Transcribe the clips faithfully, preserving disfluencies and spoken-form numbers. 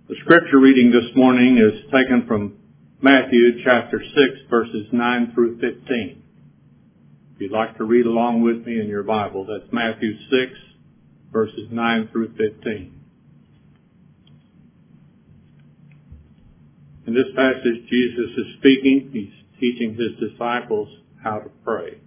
The scripture reading this morning is taken from Matthew chapter six, verses nine through fifteen. If you'd like to read along with me in your Bible, that's Matthew six, verses nine through fifteen. In this passage, Jesus is speaking. He's teaching his disciples how to pray.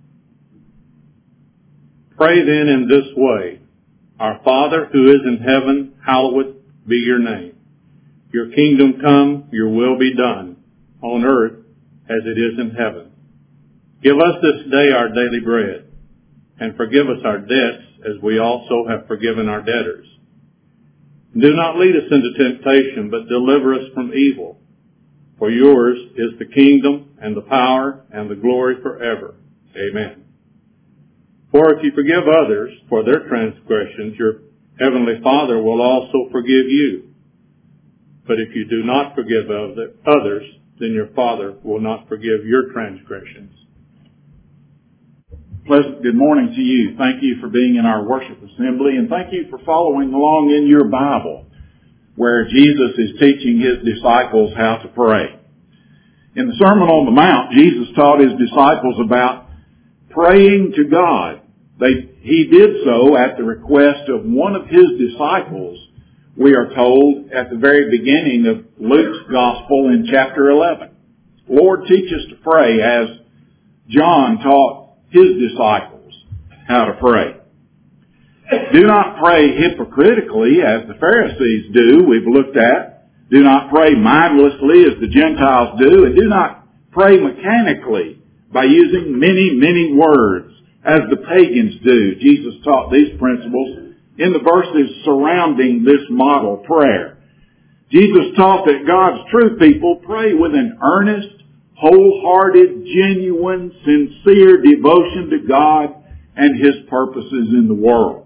Pray then in this way: Our Father who is in heaven, hallowed be your name. Your kingdom come, your will be done, on earth as it is in heaven. Give us this day our daily bread, and forgive us our debts as we also have forgiven our debtors. Do not lead us into temptation, but deliver us from evil. For yours is the kingdom and the power and the glory forever. Amen. For if you forgive others for their transgressions, your heavenly Father will also forgive you. But if you do not forgive others, then your Father will not forgive your transgressions. Pleasant good morning to you. Thank you for being in our worship assembly, and thank you for following along in your Bible, where Jesus is teaching his disciples how to pray. In the Sermon on the Mount, Jesus taught his disciples about praying to God. They, he did so at the request of one of his disciples, we are told at the very beginning of Luke's Gospel in chapter eleven. Lord, teach us to pray as John taught his disciples how to pray. Do not pray hypocritically as the Pharisees do, we've looked at. Do not pray mindlessly as the Gentiles do, and do not pray mechanically by using many, many words as the pagans do. Jesus taught these principles in the verses surrounding this model prayer. Jesus taught that God's true people pray with an earnest, wholehearted, genuine, sincere devotion to God and his purposes in the world.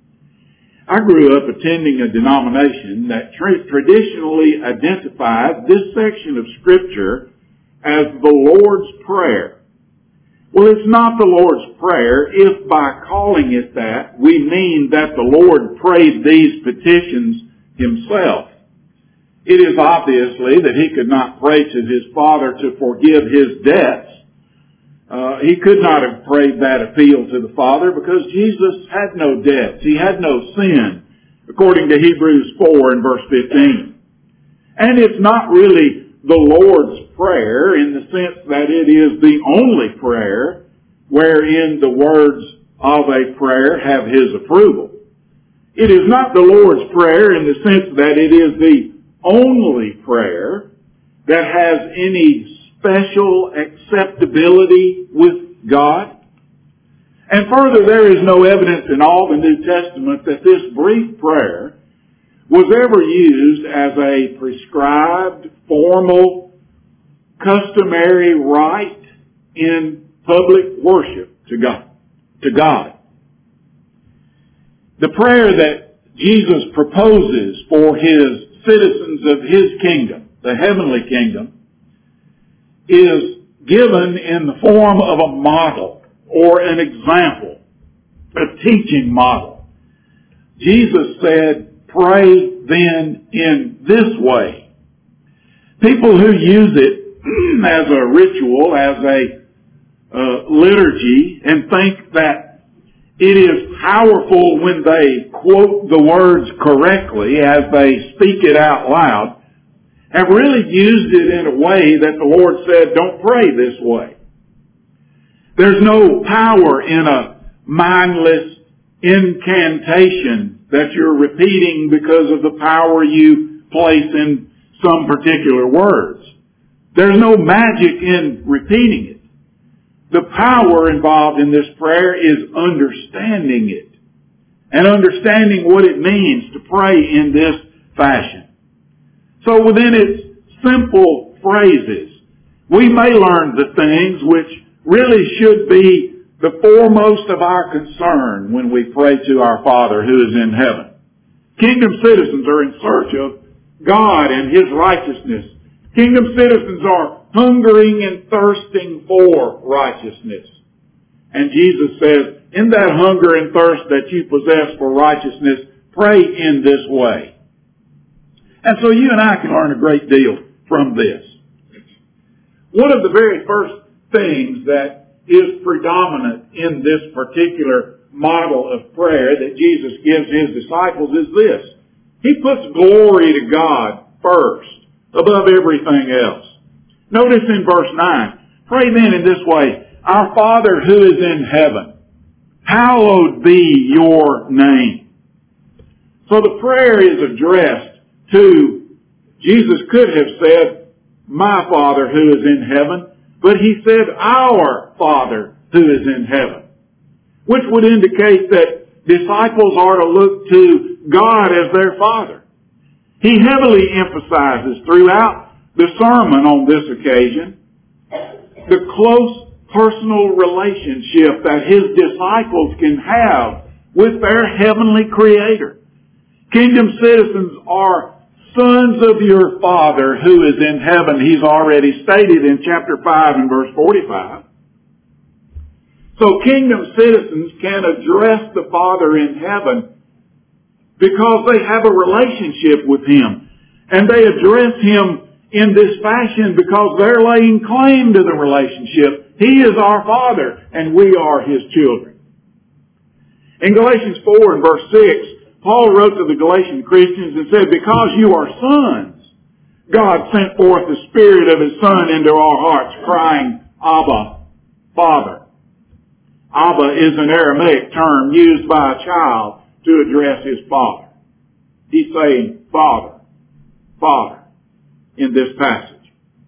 I grew up attending a denomination that tra- traditionally identified this section of Scripture as the Lord's Prayer. Well, it's not the Lord's Prayer if by calling it that we mean that the Lord prayed these petitions himself. It is obviously that he could not pray to his Father to forgive his debts. Uh, he could not have prayed that appeal to the Father because Jesus had no debts. He had no sin, according to Hebrews four and verse fifteen. And it's not really the Lord's Prayer in the sense that it is the only prayer wherein the words of a prayer have his approval. It is not the Lord's Prayer in the sense that it is the only prayer that has any special acceptability with God. And further, there is no evidence in all the New Testament that this brief prayer was ever used as a prescribed, formal, customary rite in public worship to God. To God. The prayer that Jesus proposes for his citizens of his kingdom, the heavenly kingdom, is given in the form of a model or an example, a teaching model. Jesus said, "Pray then in this way." People who use it as a ritual, as a uh, liturgy, and think that it is powerful when they quote the words correctly as they speak it out loud, have really used it in a way that the Lord said, don't pray this way. There's no power in a mindless incantation that you're repeating because of the power you place in some particular words. There's no magic in repeating it. The power involved in this prayer is understanding it and understanding what it means to pray in this fashion. So within its simple phrases, we may learn the things which really should be the foremost of our concern when we pray to our Father who is in heaven. Kingdom citizens are in search of God and his righteousness. Kingdom citizens are hungering and thirsting for righteousness. And Jesus says, in that hunger and thirst that you possess for righteousness, pray in this way. And so you and I can learn a great deal from this. One of the very first things that is predominant in this particular model of prayer that Jesus gives his disciples is this. He puts glory to God first, above everything else. Notice in verse nine, pray then in this way, Our Father who is in heaven, hallowed be your name. So the prayer is addressed to, Jesus could have said, my Father who is in heaven, but he said, our Father who is in heaven, which would indicate that disciples are to look to God as their Father. He heavily emphasizes throughout the sermon on this occasion the close personal relationship that his disciples can have with their heavenly Creator. Kingdom citizens are sons of your Father who is in heaven. He's already stated in chapter five and verse forty-five. So kingdom citizens can address the Father in heaven because they have a relationship with Him. And they address Him in this fashion because they're laying claim to the relationship. He is our Father and we are His children. In Galatians four and verse six, Paul wrote to the Galatian Christians and said, because you are sons, God sent forth the Spirit of His Son into our hearts, crying, Abba, Father. Abba is an Aramaic term used by a child to address his father. He's saying, Father, Father, in this passage.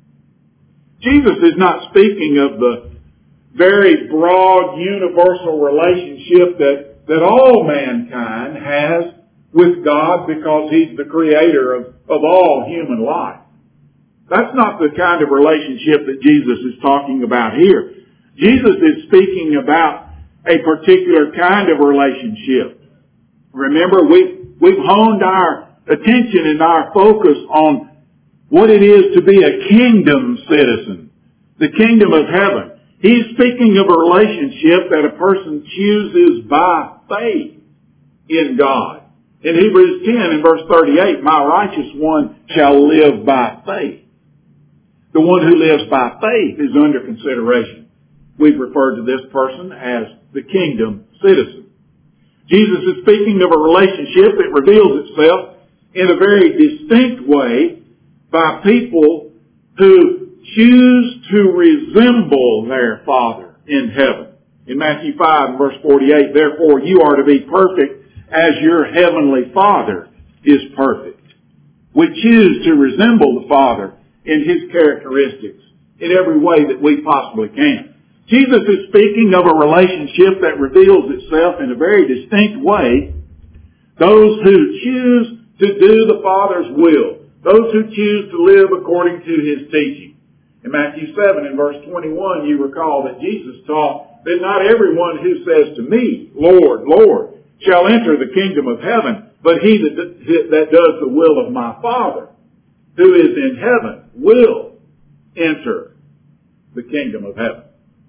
Jesus is not speaking of the very broad, universal relationship that that all mankind has with God because He's the creator of, of all human life. That's not the kind of relationship that Jesus is talking about here. Jesus is speaking about a particular kind of relationship. Remember, we've, we've honed our attention and our focus on what it is to be a kingdom citizen, the kingdom of heaven. He's speaking of a relationship that a person chooses by faith in God. In Hebrews ten and verse thirty-eight, my righteous one shall live by faith. The one who lives by faith is under consideration. We've referred to this person as the kingdom citizen. Jesus is speaking of a relationship that reveals itself in a very distinct way by people who choose to resemble their Father in heaven. In Matthew five and verse forty-eight, therefore you are to be perfect as your heavenly Father is perfect. We choose to resemble the Father in His characteristics in every way that we possibly can. Jesus is speaking of a relationship that reveals itself in a very distinct way. Those who choose to do the Father's will, those who choose to live according to His teaching. In Matthew seven and verse twenty-one, you recall that Jesus taught that not everyone who says to me, Lord, Lord, shall enter the kingdom of heaven, but he that, that does the will of my Father, who is in heaven, will enter the kingdom of heaven.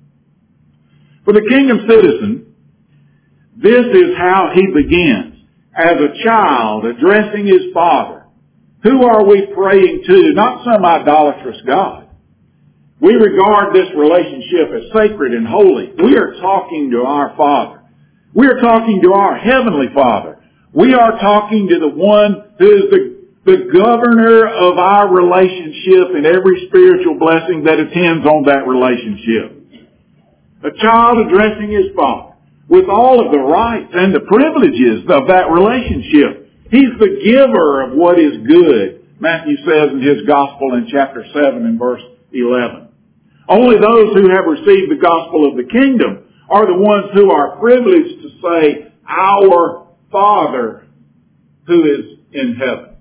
For the kingdom citizen, this is how he begins. As a child addressing his Father. Who are we praying to? Not some idolatrous God. We regard this relationship as sacred and holy. We are talking to our Father. We are talking to our Heavenly Father. We are talking to the one who is the, the governor of our relationship and every spiritual blessing that attends on that relationship. A child addressing his Father with all of the rights and the privileges of that relationship. He's the giver of what is good, Matthew says in his Gospel in chapter seven and verse eleven. Only those who have received the gospel of the kingdom are the ones who are privileged to say, our Father who is in heaven.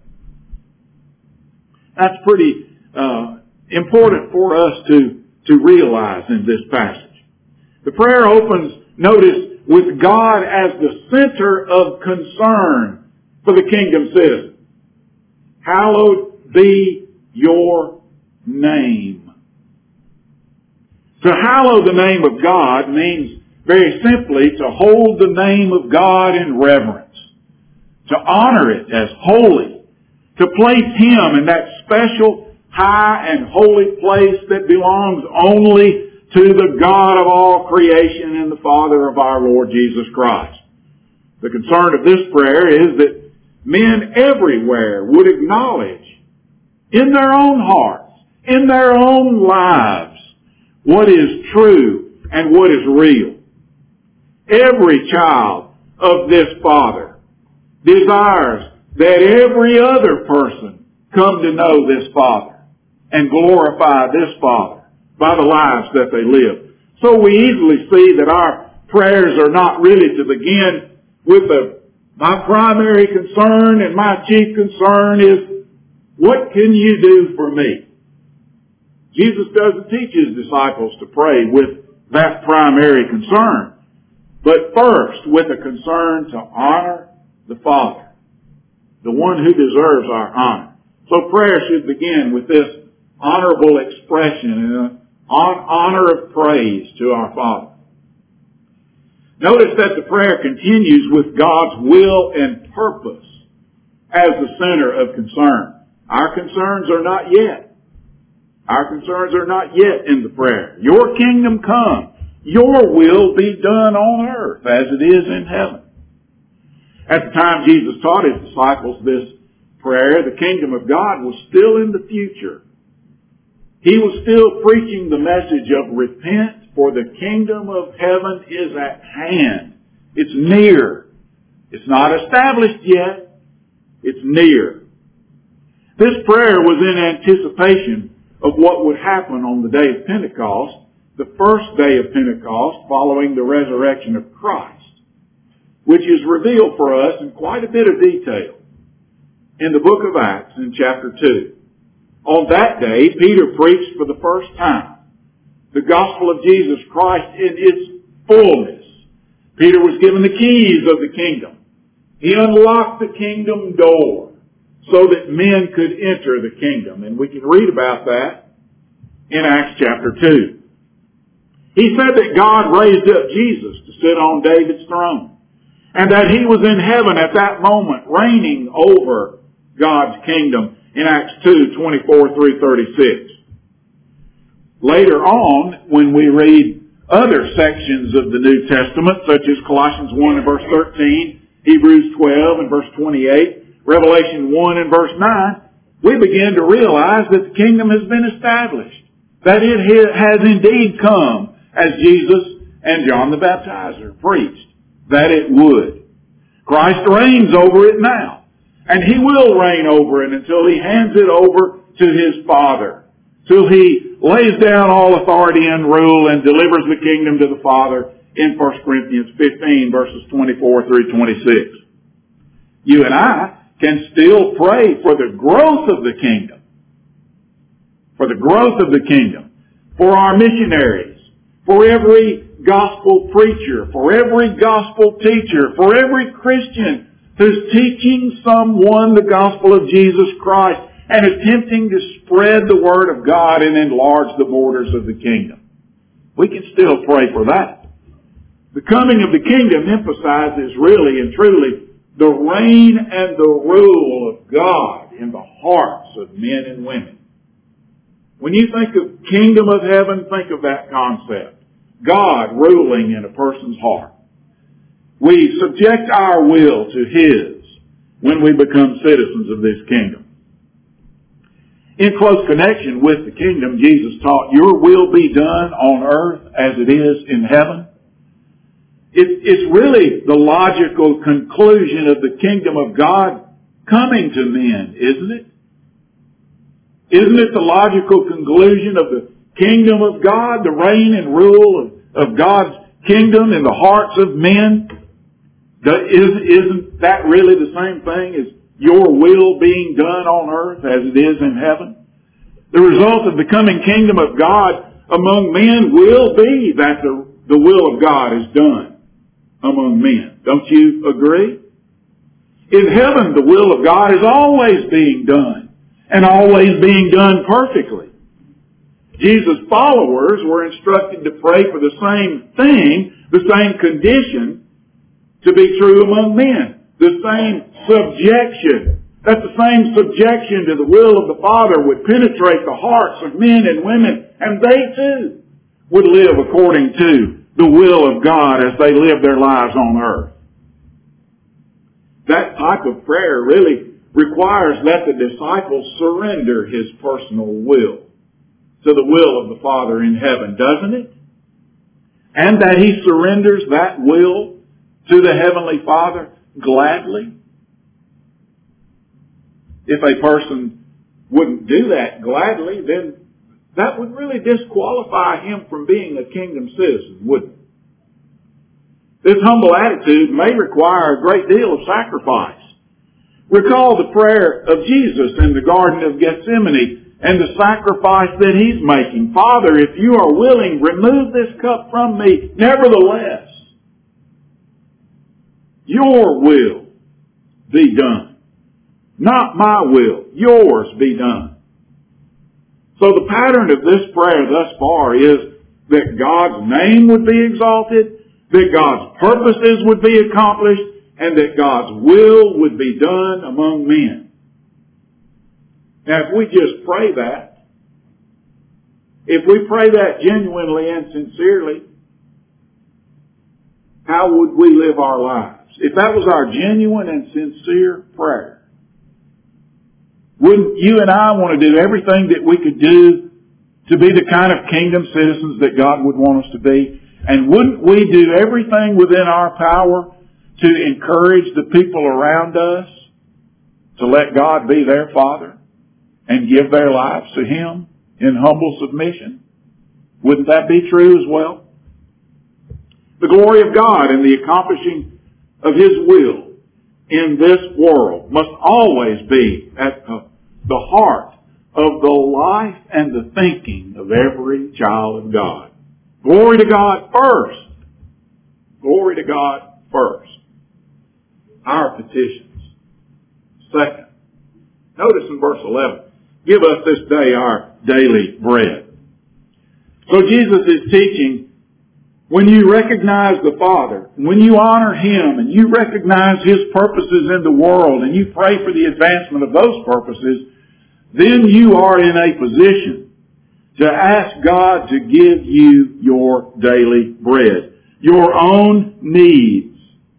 That's pretty uh, important for us to, to realize in this passage. The prayer opens, notice, with God as the center of concern for the kingdom citizen. Hallowed be your name. To hallow the name of God means very simply to hold the name of God in reverence, to honor it as holy, to place Him in that special, high, and holy place that belongs only to the God of all creation and the Father of our Lord Jesus Christ. The concern of this prayer is that men everywhere would acknowledge in their own hearts, in their own lives, what is true and what is real. Every child of this Father desires that every other person come to know this Father and glorify this Father by the lives that they live. So we easily see that our prayers are not really to begin with the, my primary concern and my chief concern is, what can you do for me? Jesus doesn't teach His disciples to pray with that primary concern, but first with a concern to honor the Father, the one who deserves our honor. So prayer should begin with this honorable expression and honor of praise to our Father. Notice that the prayer continues with God's will and purpose as the center of concern. Our concerns are not yet. Our concerns are not yet in the prayer. Your kingdom come. Your will be done on earth as it is in heaven. At the time Jesus taught His disciples this prayer, the kingdom of God was still in the future. He was still preaching the message of repent, for the kingdom of heaven is at hand. It's near. It's not established yet. It's near. This prayer was in anticipation of what would happen on the day of Pentecost, the first day of Pentecost following the resurrection of Christ, which is revealed for us in quite a bit of detail in the book of Acts in chapter two. On that day, Peter preached for the first time the gospel of Jesus Christ in its fullness. Peter was given the keys of the kingdom. He unlocked the kingdom door so that men could enter the kingdom. And we can read about that in Acts chapter two. He said that God raised up Jesus to sit on David's throne, and that He was in heaven at that moment reigning over God's kingdom in Acts two, twenty-four through thirty-six. Later on, when we read other sections of the New Testament, such as Colossians one and verse thirteen, Hebrews twelve and verse twenty-eight, Revelation one and verse nine, we begin to realize that the kingdom has been established, that it has indeed come as Jesus and John the Baptizer preached that it would. Christ reigns over it now, and He will reign over it until He hands it over to His Father, till He lays down all authority and rule and delivers the kingdom to the Father in First Corinthians fifteen, verses twenty-four through twenty-six. You and I can still pray for the growth of the kingdom, for the growth of the kingdom, for our missionaries, for every gospel preacher, for every gospel teacher, for every Christian who's teaching someone the gospel of Jesus Christ and attempting to spread the Word of God and enlarge the borders of the kingdom. We can still pray for that. The coming of the kingdom emphasizes really and truly the reign and the rule of God in the hearts of men and women. When you think of kingdom of heaven, think of that concept. God ruling in a person's heart. We subject our will to His when we become citizens of this kingdom. In close connection with the kingdom, Jesus taught, your will be done on earth as it is in heaven. It, it's really the logical conclusion of the kingdom of God coming to men, isn't it? Isn't it the logical conclusion of the kingdom of God, the reign and rule of, of God's kingdom in the hearts of men? Isn't that really the same thing as your will being done on earth as it is in heaven? The result of the coming kingdom of God among men will be that the, the will of God is done among men. Don't you agree? In heaven, the will of God is always being done and always being done perfectly. Jesus' followers were instructed to pray for the same thing, the same condition to be true among men. The same subjection that the same subjection to the will of the Father would penetrate the hearts of men and women, and they too would live according to the will of God as they live their lives on earth. That type of prayer really requires that the disciples surrender his personal will to the will of the Father in heaven, doesn't it? And that he surrenders that will to the Heavenly Father gladly. If a person wouldn't do that gladly, then that would really disqualify him from being a kingdom citizen, wouldn't it? This humble attitude may require a great deal of sacrifice. Recall the prayer of Jesus in the Garden of Gethsemane and the sacrifice that he's making. Father, if you are willing, remove this cup from me. Nevertheless, your will be done. Not my will, yours be done. So the pattern of this prayer thus far is that God's name would be exalted, that God's purposes would be accomplished, and that God's will would be done among men. Now if we just pray that, if we pray that genuinely and sincerely, how would we live our lives? If that was our genuine and sincere prayer, wouldn't you and I want to do everything that we could do to be the kind of kingdom citizens that God would want us to be? And wouldn't we do everything within our power to encourage the people around us to let God be their Father and give their lives to Him in humble submission? Wouldn't that be true as well? The glory of God and the accomplishing of His will in this world must always be at the, the heart of the life and the thinking of every child of God. Glory to God first. Glory to God first. Our petitions. Second, notice in verse eleven, give us this day our daily bread. So Jesus is teaching, when you recognize the Father, when you honor Him and you recognize His purposes in the world and you pray for the advancement of those purposes, then you are in a position to ask God to give you your daily bread, your own needs.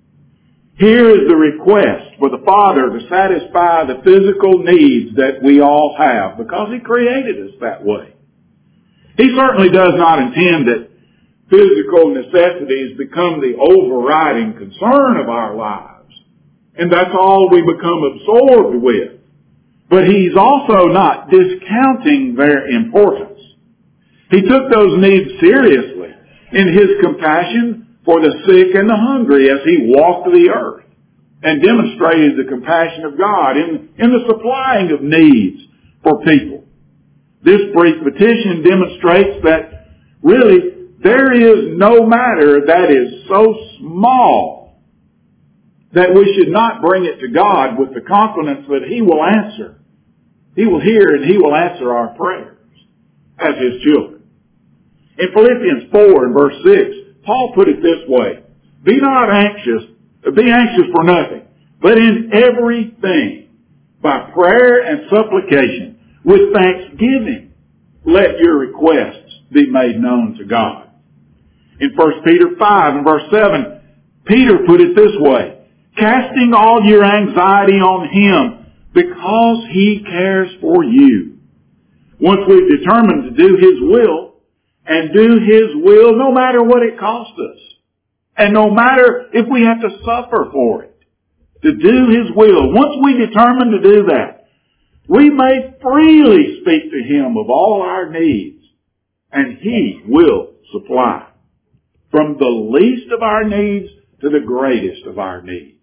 Here is the request for the Father to satisfy the physical needs that we all have because He created us that way. He certainly does not intend that physical necessities become the overriding concern of our lives, and that's all we become absorbed with. But He's also not discounting their importance. He took those needs seriously in His compassion for the sick and the hungry as He walked the earth and demonstrated the compassion of God in, in the supplying of needs for people. This brief petition demonstrates that really there is no matter that is so small that we should not bring it to God with the confidence that He will answer. He will hear and He will answer our prayers as His children. In Philippians four and verse six, Paul put it this way, Be not anxious, be anxious for nothing, but in everything, by prayer and supplication, with thanksgiving, let your requests be made known to God. In First Peter five and verse seven, Peter put it this way, casting all your anxiety on Him because He cares for you. Once we've determined to do His will, and do His will no matter what it costs us, and no matter if we have to suffer for it, to do His will, once we determine to do that, we may freely speak to Him of all our needs, and He will supply. From the least of our needs to the greatest of our needs.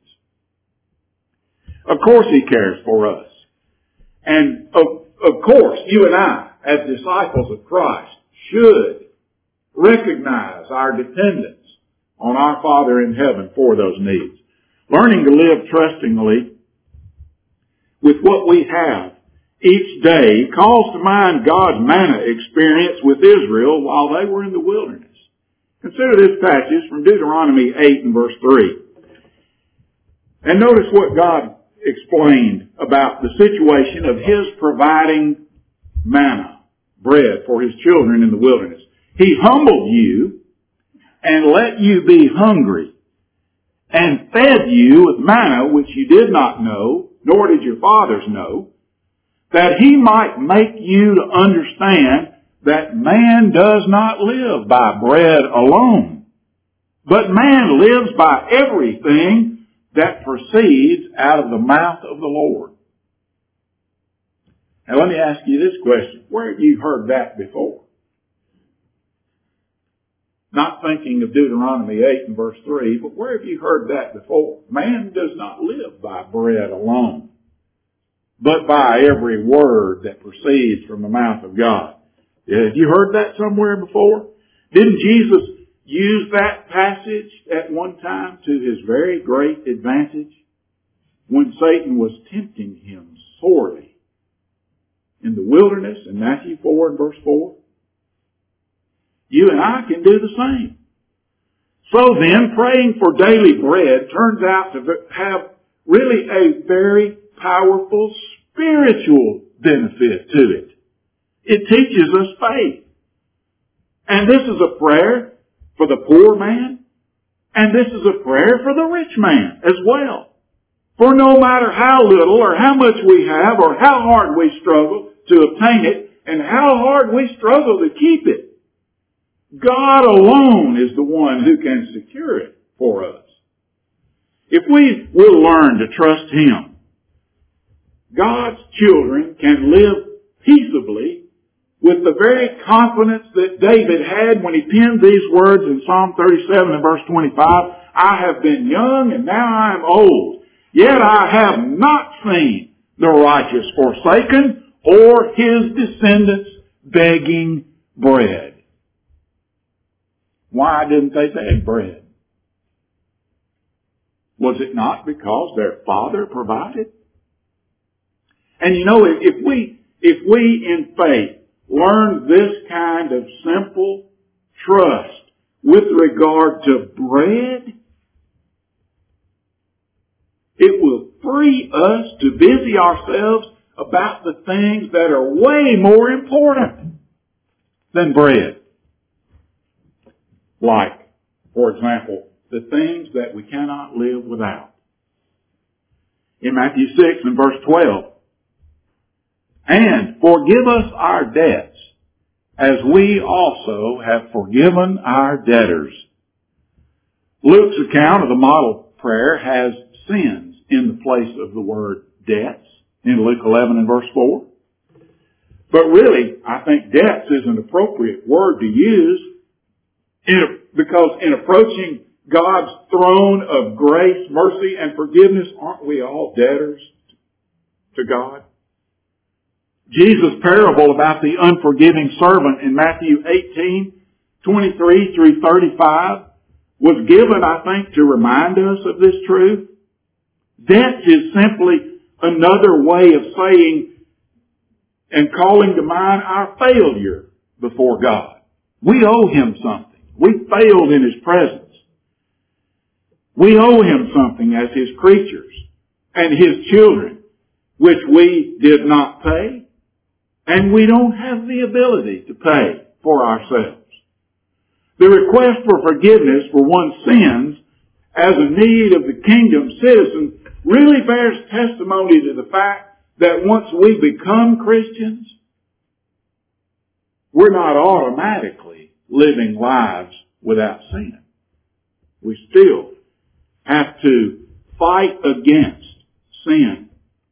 Of course He cares for us. And of, of course, you and I, as disciples of Christ, should recognize our dependence on our Father in heaven for those needs. Learning to live trustingly with what we have each day calls to mind God's manna experience with Israel while they were in the wilderness. Consider this passage from Deuteronomy eight and verse three. And notice what God explained about about the situation of His providing manna, bread for His children in the wilderness. He humbled you and let you be hungry and fed you with manna which you did not know, nor did your fathers know, that He might make you to understand that man does not live by bread alone, but man lives by everything that proceeds out of the mouth of the Lord. Now let me ask you this question. Where have you heard that before? Not thinking of Deuteronomy eight and verse three, but where have you heard that before? Man does not live by bread alone, but by every word that proceeds from the mouth of God. Have you heard that somewhere before? Didn't Jesus use that passage at one time to His very great advantage when Satan was tempting Him sorely in the wilderness in Matthew four and verse four? You and I can do the same. So then, praying for daily bread turns out to have really a very powerful spiritual benefit to it. It teaches us faith. And this is a prayer for the poor man, and this is a prayer for the rich man as well. For no matter how little or how much we have or how hard we struggle to obtain it and how hard we struggle to keep it, God alone is the one who can secure it for us. If we will learn to trust Him, God's children can live peaceably with the very confidence that David had when he penned these words in Psalm thirty-seven and verse twenty-five, I have been young and now I am old, yet I have not seen the righteous forsaken or his descendants begging bread. Why didn't they beg bread? Was it not because their father provided? And you know, if we, if we in faith learn this kind of simple trust with regard to bread, it will free us to busy ourselves about the things that are way more important than bread. Like, for example, the things that we cannot live without. In Matthew six and verse twelve, and forgive us our debts, as we also have forgiven our debtors. Luke's account of the model prayer has sins in the place of the word debts in Luke eleven and verse four. But really, I think debts is an appropriate word to use in a, because in approaching God's throne of grace, mercy, and forgiveness, aren't we all debtors to God? Jesus' parable about the unforgiving servant in Matthew eighteen, twenty-three through thirty-five was given, I think, to remind us of this truth. Debt is simply another way of saying and calling to mind our failure before God. We owe Him something. We failed in His presence. We owe Him something as His creatures and His children, which we did not pay, and we don't have the ability to pay for ourselves. The request for forgiveness for one's sins as a need of the kingdom citizen really bears testimony to the fact that once we become Christians, we're not automatically living lives without sin. We still have to fight against sin.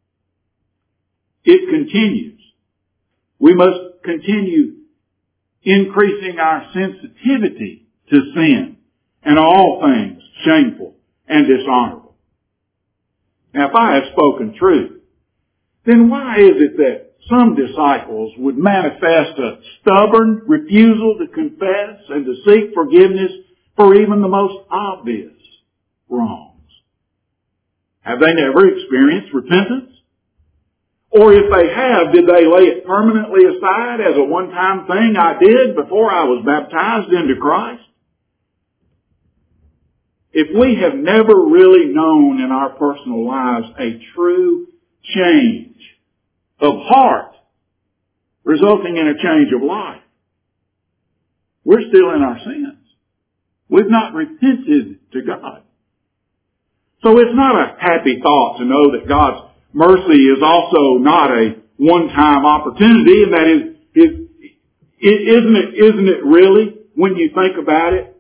It continues. We must continue increasing our sensitivity to sin and all things shameful and dishonorable. Now, if I have spoken truth, then why is it that some disciples would manifest a stubborn refusal to confess and to seek forgiveness for even the most obvious wrongs? Have they never experienced repentance? Or if they have, did they lay it permanently aside as a one-time thing I did before I was baptized into Christ? If we have never really known in our personal lives a true change of heart, resulting in a change of life. We're still in our sins. We've not repented to God. So it's not a happy thought to know that God's mercy is also not a one-time opportunity, and that is, is isn't it, isn't it really, when you think about it,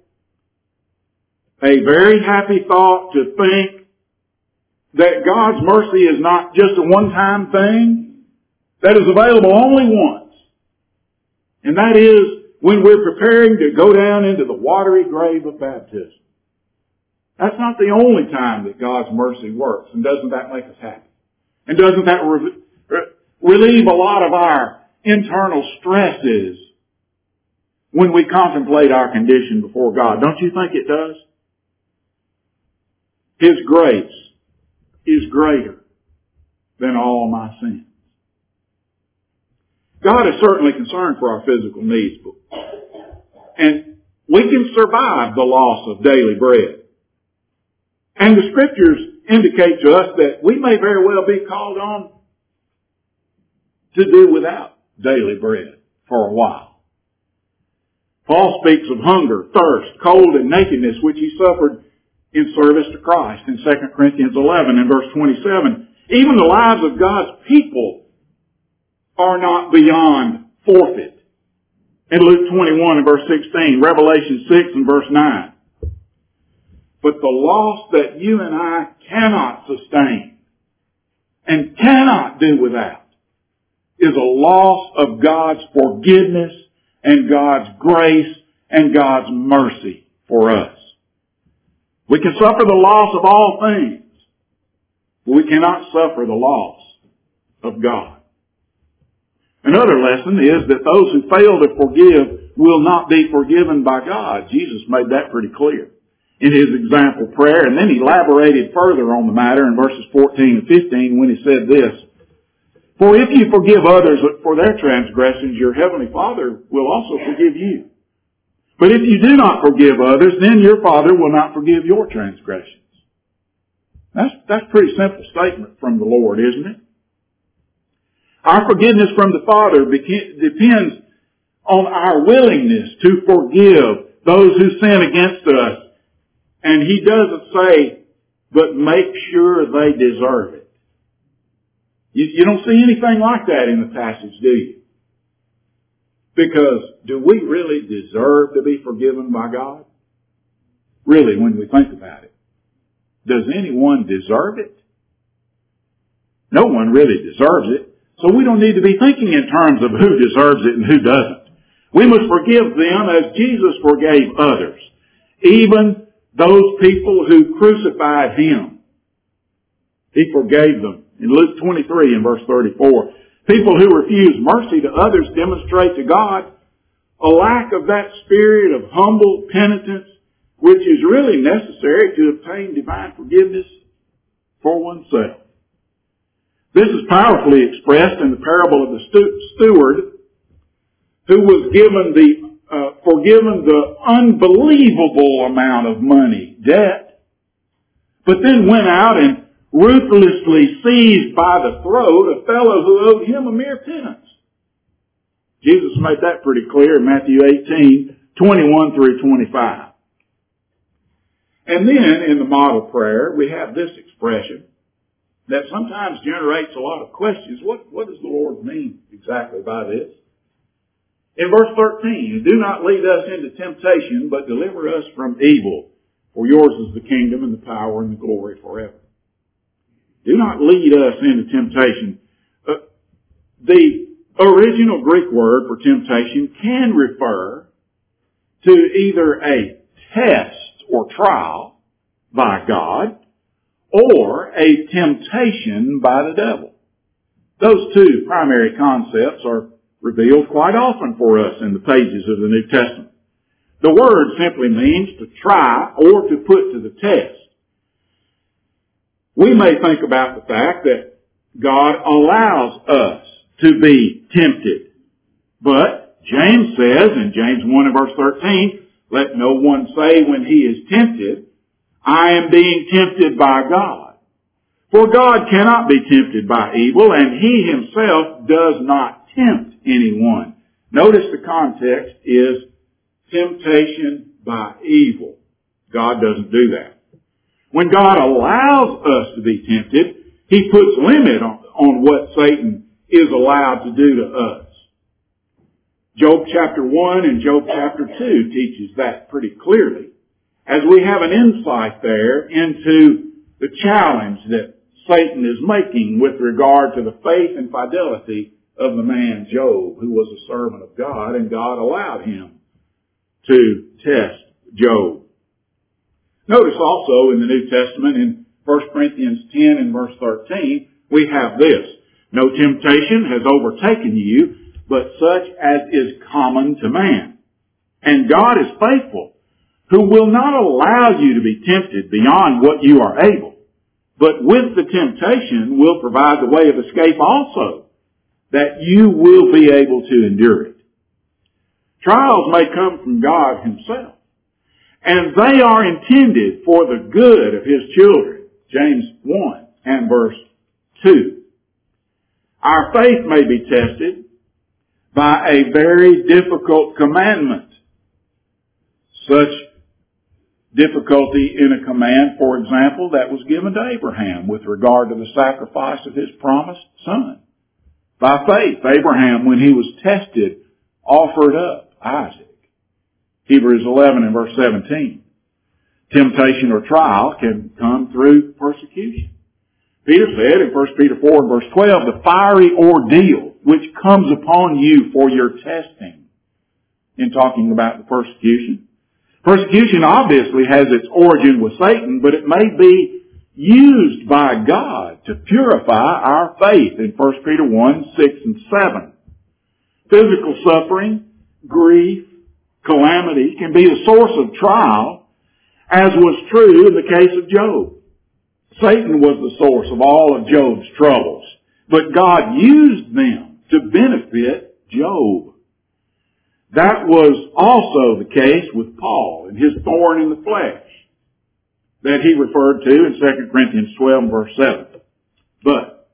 a very happy thought to think that God's mercy is not just a one-time thing, that is available only once. And that is when we're preparing to go down into the watery grave of baptism. That's not the only time that God's mercy works. And doesn't that make us happy? And doesn't that re- re- relieve a lot of our internal stresses when we contemplate our condition before God? Don't you think it does? His grace is greater than all my sins. God is certainly concerned for our physical needs, and we can survive the loss of daily bread. And the Scriptures indicate to us that we may very well be called on to do without daily bread for a while. Paul speaks of hunger, thirst, cold, and nakedness, which he suffered in service to Christ in Second Corinthians eleven and verse twenty-seven. Even the lives of God's people are not beyond forfeit. In Luke twenty-one and verse sixteen, Revelation six and verse nine. But the loss that you and I cannot sustain and cannot do without is a loss of God's forgiveness and God's grace and God's mercy for us. We can suffer the loss of all things, but we cannot suffer the loss of God. Another lesson is that those who fail to forgive will not be forgiven by God. Jesus made that pretty clear in his example prayer, and then he elaborated further on the matter in verses fourteen and fifteen when he said this, "For if you forgive others for their transgressions, your heavenly Father will also forgive you. But if you do not forgive others, then your Father will not forgive your transgressions." That's, that's a pretty simple statement from the Lord, isn't it? Our forgiveness from the Father beca- depends on our willingness to forgive those who sin against us. And he doesn't say, but make sure they deserve it. You, you don't see anything like that in the passage, do you? Because do we really deserve to be forgiven by God? Really, when we think about it. Does anyone deserve it? No one really deserves it. So we don't need to be thinking in terms of who deserves it and who doesn't. We must forgive them as Jesus forgave others. Even those people who crucified him. He forgave them. In Luke twenty-three and verse thirty-four, people who refuse mercy to others demonstrate to God a lack of that spirit of humble penitence which is really necessary to obtain divine forgiveness for oneself. This is powerfully expressed in the parable of the steward who was given the uh, forgiven the unbelievable amount of money debt, but then went out and ruthlessly seized by the throat a fellow who owed him a mere pittance. Jesus made that pretty clear in Matthew eighteen, twenty-one through twenty-five. And then in the model prayer, we have this expression that sometimes generates a lot of questions. What, what does the Lord mean exactly by this? In verse thirteen, "Do not lead us into temptation, but deliver us from evil. For yours is the kingdom and the power and the glory forever." Do not lead us into temptation. Uh, the original Greek word for temptation can refer to either a test or trial by God or a temptation by the devil. Those two primary concepts are revealed quite often for us in the pages of the New Testament. The word simply means to try or to put to the test. We may think about the fact that God allows us to be tempted. But James says in James one and verse thirteen, "Let no one say when he is tempted, I am being tempted by God. For God cannot be tempted by evil, and He Himself does not tempt anyone. Notice the context is temptation by evil. God doesn't do that. When God allows us to be tempted, He puts limit on, on what Satan is allowed to do to us. Job chapter one and Job chapter two teaches that pretty clearly, as we have an insight there into the challenge that Satan is making with regard to the faith and fidelity of the man Job, who was a servant of God, and God allowed him to test Job. Notice also in the New Testament in First Corinthians ten and verse thirteen, we have this: no temptation has overtaken you, but such as is common to man. And God is faithful, who will not allow you to be tempted beyond what you are able, but with the temptation will provide the way of escape also, that you will be able to endure it. Trials may come from God Himself, and they are intended for the good of His children. James one and verse two. Our faith may be tested by a very difficult commandment. Such difficulty in a command, for example, that was given to Abraham with regard to the sacrifice of his promised son. By faith, Abraham, when he was tested, offered up Isaac. Hebrews eleven and verse seventeen. Temptation or trial can come through persecution. Peter said in First Peter four and verse twelve, the fiery ordeal which comes upon you for your testing, in talking about the persecution. Persecution obviously has its origin with Satan, but it may be used by God to purify our faith in First Peter one, six and seven. Physical suffering, grief, calamity can be a source of trial, as was true in the case of Job. Satan was the source of all of Job's troubles, but God used them to benefit Job. That was also the case with Paul and his thorn in the flesh that he referred to in Second Corinthians twelve and verse seven. But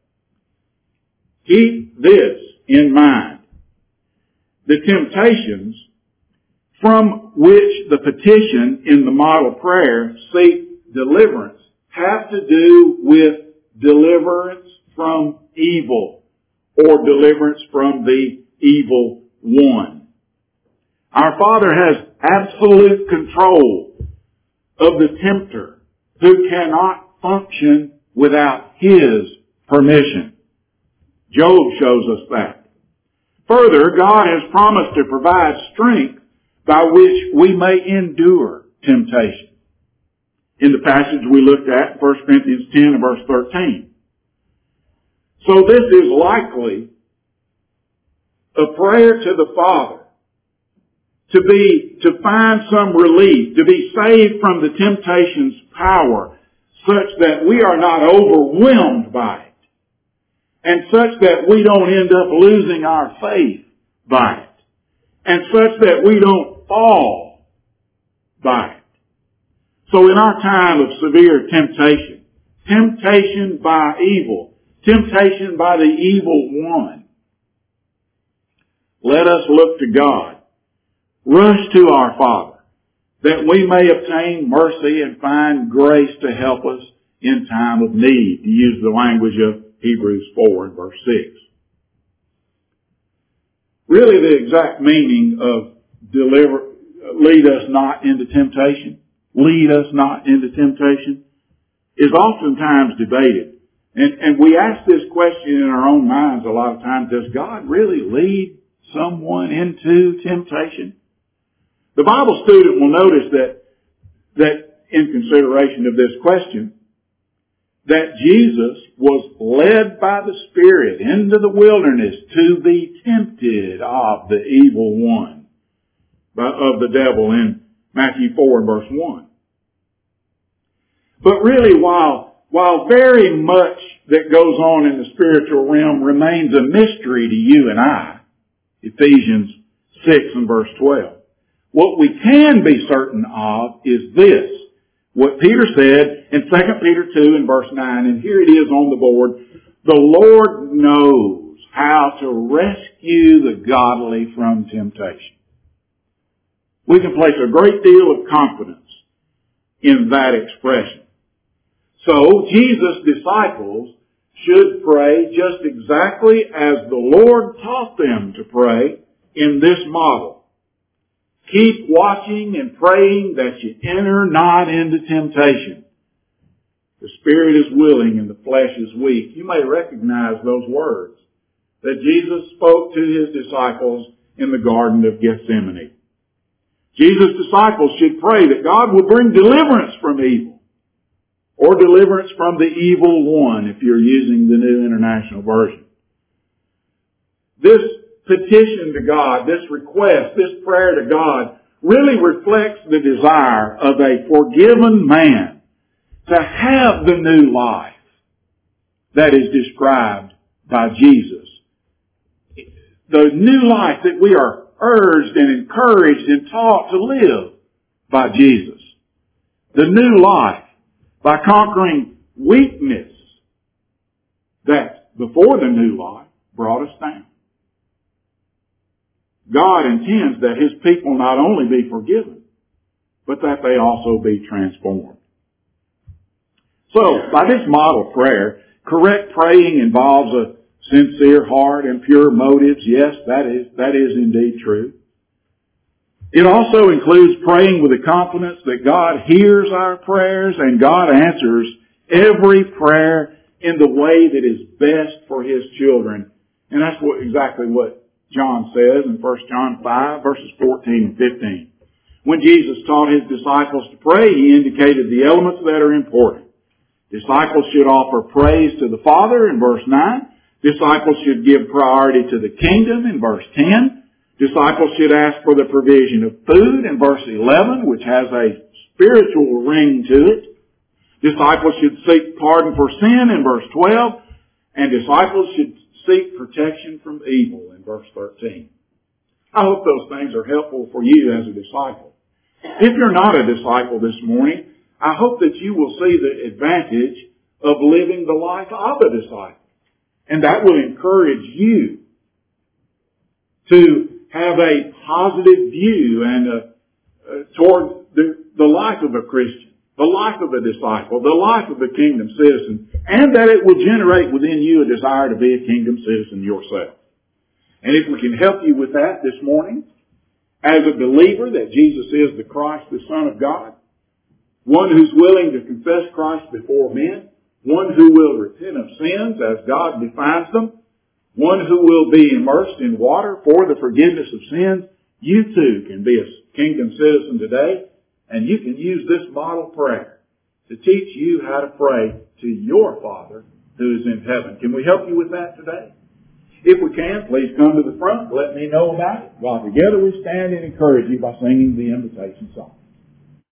keep this in mind. The temptations from which the petition in the model prayer seek deliverance have to do with deliverance from evil, or deliverance from the evil one. Our Father has absolute control of the tempter, who cannot function without His permission. Job shows us that. Further, God has promised to provide strength by which we may endure temptation. In the passage we looked at, First Corinthians ten and verse thirteen. So this is likely a prayer to the Father to be, to find some relief, to be saved from the temptation's power, such that we are not overwhelmed by it, and such that we don't end up losing our faith by it, and such that we don't fall by it. So in our time of severe temptation, temptation by evil, temptation by the evil one, let us look to God. Rush to our Father, that we may obtain mercy and find grace to help us in time of need, to use the language of Hebrews four and verse six. Really, the exact meaning of deliver, lead us not into temptation, lead us not into temptation, is oftentimes debated. And, and we ask this question in our own minds a lot of times: does God really lead someone into temptation? The Bible student will notice that, that in consideration of this question, that Jesus was led by the Spirit into the wilderness to be tempted of the evil one, of the devil, in Matthew four and verse one. But really, while, while very much that goes on in the spiritual realm remains a mystery to you and I, Ephesians six and verse twelve, what we can be certain of is this: what Peter said, in Second Peter two and verse nine, and here it is on the board, the Lord knows how to rescue the godly from temptation. We can place a great deal of confidence in that expression. So, Jesus' disciples should pray just exactly as the Lord taught them to pray in this model. Keep watching and praying that you enter not into temptation. The spirit is willing and the flesh is weak. You may recognize those words that Jesus spoke to his disciples in the Garden of Gethsemane. Jesus' disciples should pray that God will bring deliverance from evil, or deliverance from the evil one if you're using the New International Version. This petition to God, this request, this prayer to God really reflects the desire of a forgiven man to have the new life that is described by Jesus. The new life that we are urged and encouraged and taught to live by Jesus. The new life by conquering weakness that before the new life brought us down. God intends that his people not only be forgiven, but that they also be transformed. So, by this model prayer, correct praying involves a sincere heart and pure motives. Yes, that is, that is indeed true. It also includes praying with the confidence that God hears our prayers and God answers every prayer in the way that is best for his children. And that's what, exactly what John says in First John five, verses fourteen and fifteen. When Jesus taught his disciples to pray, he indicated the elements that are important. Disciples should offer praise to the Father in verse nine. Disciples should give priority to the kingdom in verse ten. Disciples should ask for the provision of food in verse eleven, which has a spiritual ring to it. Disciples should seek pardon for sin in verse twelve. And disciples should seek protection from evil in verse thirteen. I hope those things are helpful for you as a disciple. If you're not a disciple this morning, I hope that you will see the advantage of living the life of a disciple. And that will encourage you to have a positive view and uh, uh, toward the, the life of a Christian, the life of a disciple, the life of a kingdom citizen, and that it will generate within you a desire to be a kingdom citizen yourself. And if we can help you with that this morning, as a believer that Jesus is the Christ, the Son of God, one who's willing to confess Christ before men, one who will repent of sins as God defines them, one who will be immersed in water for the forgiveness of sins, you too can be a kingdom citizen today, and you can use this model prayer to teach you how to pray to your Father who is in heaven. Can we help you with that today? If we can, please come to the front. Let me know about it. While together we stand and encourage you by singing the invitation song.